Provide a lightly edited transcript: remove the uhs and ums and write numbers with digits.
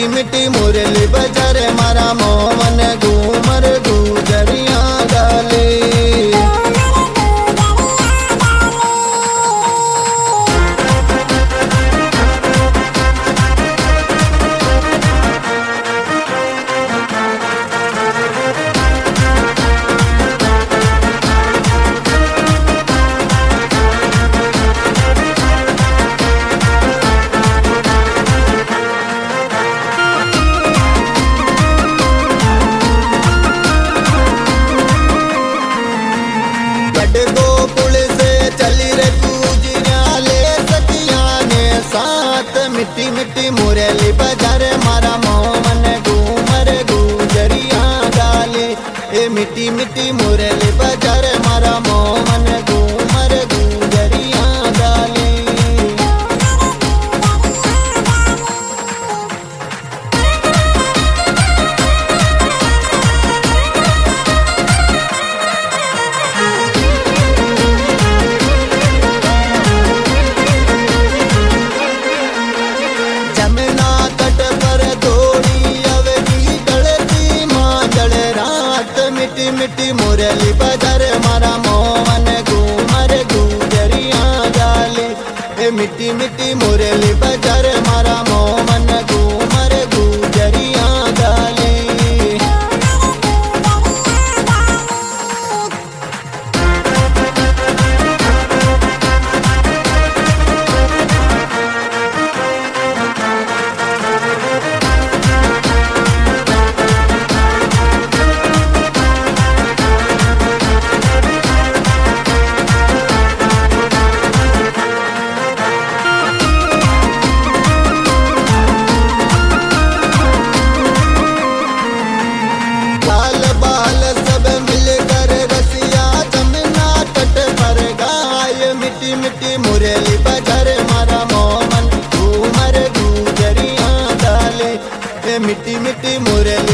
मिट्टी मिट्टी मुरली बजारे मारा मोहन घूमर गुजरिया गाले। दो पुल से चली रे गुजरिया ले सखिया ने साथ मिट्टी मिट्टी मुरली बजारे मारा मोहन घूमर गुजरिया गाले। ए मिट्टी मिट्टी मुरली बजारे मारा मोहन घूमर गुजरिया गाले। जमुना तट पर दौड़ी अवगी डलती मांझल रात मिट्टी मिट्टी मुरली बजारे मारा मोहन घूमर गुजरिया गाले। ए मिट्टी मिट्टी मुरली बजारे मारा मोहन घूमर गुजरिया गाले। लाल बाल सब मिलकर रसिया जमुना तट पर गाय मिट्टी मिट्टी मुरली बजारे मारा मोहन घूमर गुजरिया गाले। ए मिट्टी मिट्टी मुरली